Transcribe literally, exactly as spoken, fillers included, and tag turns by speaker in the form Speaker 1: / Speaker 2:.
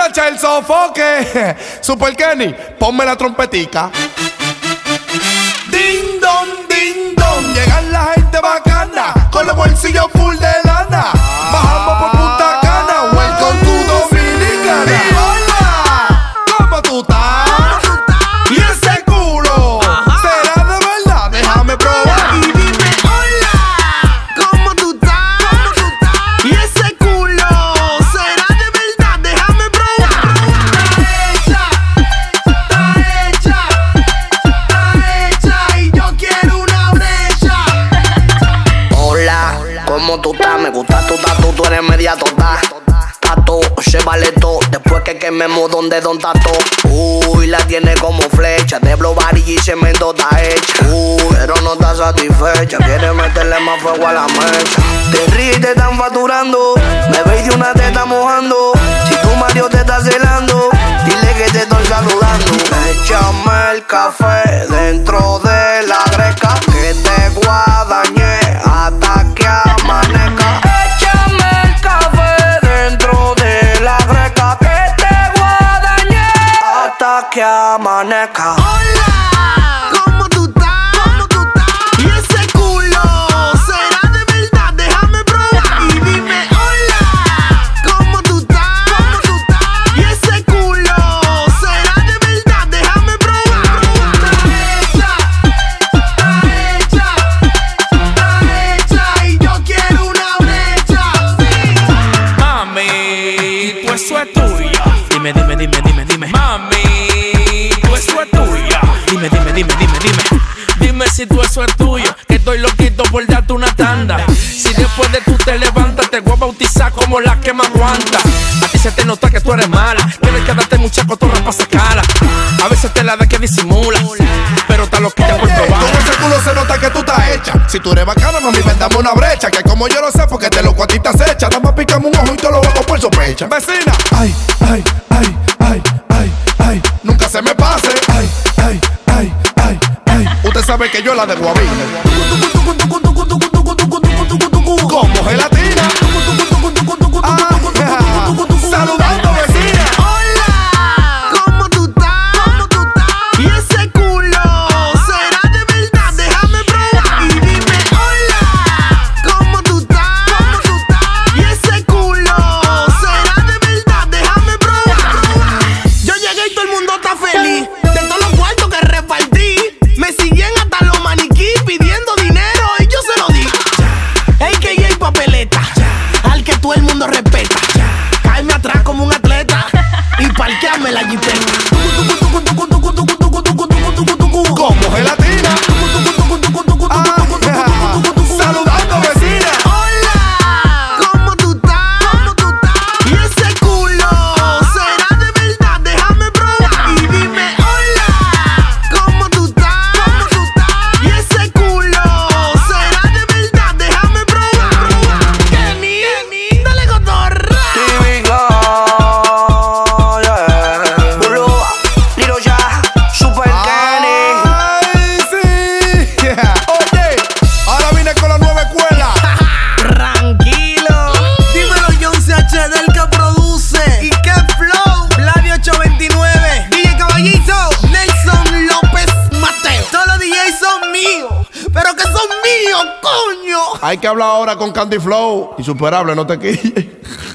Speaker 1: muchacha, el sofoque. Super Kenny, ponme la trompetica. Ding dong, ding dong. Llegan la gente bacana, con los bolsillos full de lana. Bajamos por Punta Cana, welcome to Dominicana. Hola, ¿cómo tú estás? Y ese culo, ¿será de verdad? Déjame probar.
Speaker 2: Y dime hola, ¿cómo tú estás? Y ese culo, ¿será de verdad? Déjame probar. Está hecha, está hecha, está hecha y yo quiero una brecha.
Speaker 3: Hola, ¿cómo tú estás? Me gusta tu tatu, tú eres media tota. Tato, se vale todo, después que quememos donde don tato. Uy, la tiene como flecha, de blow body y cemento está hecha. Uy, pero no está satisfecha, quiere meterle más fuego a la mecha. Te ríes y te están facturando, me veis de una te está mojando. Si tu marido te está celando, dile que te estoy saludando. Échame el café dentro de la greca, que te guadañé hasta que amanezca. Échame el café dentro de la greca, que te guadañé hasta que amanezca.
Speaker 2: Hola, ¿cómo tú estás? ¿Cómo tú estás? Y ese culo, ¿será de verdad? Déjame probar. Y dime hola, ¿cómo tú estás? ¿Cómo tú estás? Y ese culo, ¿será de verdad? Déjame probar. Está hecha, está hecha, está hecha y yo quiero una brecha. Sí.
Speaker 4: Mami, tú eso es tuya. Dime, dime, dime, dime, dime. Mami, tú eso es tuya. Dime, dime, dime, dime, dime. Dime si tú eso es tuyo, que estoy loquito por darte una tanda. Si después de tú te levantas, te voy a bautizar como la que más aguanta. A ti se te nota que tú eres mala, tienes que darte mucha cotorra para sacarla. A veces te la da que disimula, pero está loquita por probar.
Speaker 1: Con ese culo se nota que tú estás hecha. Si tú eres bacana, mami, ven, dame una brecha. Que como yo lo sé, porque te lo cuento y te acecha. Dame pícame un ojo y te lo hago por sospecha. Vecina, ay, ay, ay, ay, ay, ay. Nunca se me pase. Ay, ay, ay, ay, ay. Usted sabe que yo la de Guavina. Como gelatina. Ah, saludando, vecina.
Speaker 2: Hola, ¿cómo tú estás? ¿Cómo tú estás? Y ese culo, ¿será de verdad? Déjame probar. Y dime hola, ¿cómo tú estás? ¿Cómo tú estás? Y ese culo, ¿será de verdad? Déjame probar. Yo llegué y todo el mundo está feliz. De todos los cuartos que repartí, me siguen hasta los maniquí pidiendo dinero y yo se lo di. A K A papeleta, al que todo el mundo respeta. Caerme atrás como un atleta y parquearme la jipeta.
Speaker 1: Como gelatina. Ah, saludando, vecina.
Speaker 2: Hola, ¿cómo tú estás? ¿Cómo tú estás? Y ese culo, ¿será de verdad? Déjame probar. Y dime hola, ¿cómo tú estás? ¿Cómo tú estás? Y ese culo, ¿será de verdad? Déjame probar. Kenny, dale cotorra.
Speaker 3: T V God, yeah. Bulu, Lil Ya, Super Kenny.
Speaker 1: Ay, sí. Yeah. Oye, ahora vine con la nueva escuela.
Speaker 2: Tranquilo. Dímelo, John C H del que produce. ¿Y qué flow? Flavio ocho veintinueve. D J Caballito. Nelson López Mateo. Todos los D Js son míos. Pero que son míos, coño.
Speaker 1: Hay que hablar ahora con Candy Flow. Insuperable, no te quilles.